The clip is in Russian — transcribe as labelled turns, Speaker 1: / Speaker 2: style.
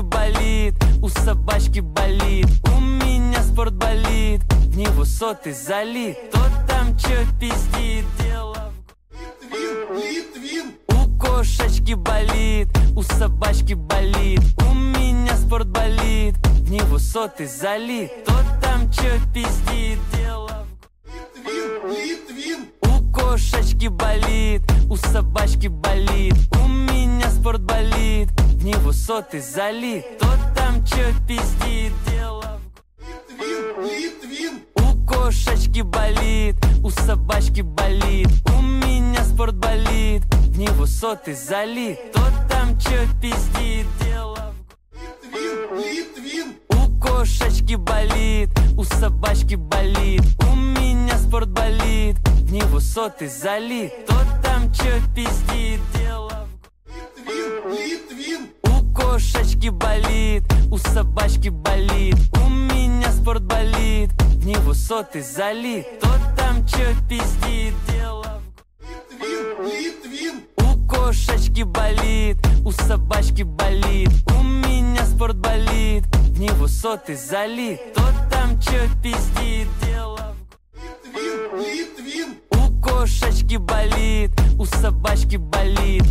Speaker 1: болит, у собачки болит. У меня спорт болит, в него соты залит. Тот там чё пиздит, дело
Speaker 2: Литвин.
Speaker 1: у кошечки болит, у собачки болит. У меня спорт болит, в него соты залит. Тот там чё пиздит, дело
Speaker 2: Литвин.
Speaker 1: у кошечки болит, у собачки болит. У меня спорт болит, в него соты залит. Тот там чё пиздит, дело
Speaker 2: Литвин.
Speaker 1: у кошечки болит, у собачки болит. У меня спорт болит, в него соты залит. Тот там чё пиздит, дело
Speaker 2: Литвин.
Speaker 1: у кошечки болит, у собачки болит. У меня спорт болит, в него соты залит. Тот там чё пиздит, дело
Speaker 2: Литвин.
Speaker 1: у кошечки болит, у собачки болит. У меня спорт болит, в него соты залит. Тот там чё пиздит, дело
Speaker 2: Литвин.
Speaker 1: у кошечки болит, у собачки болит. У меня спорт болит, в него соты залит. Тот там чё пиздит, дело
Speaker 2: Литвин.
Speaker 1: у кошечки болит, у собачки болит.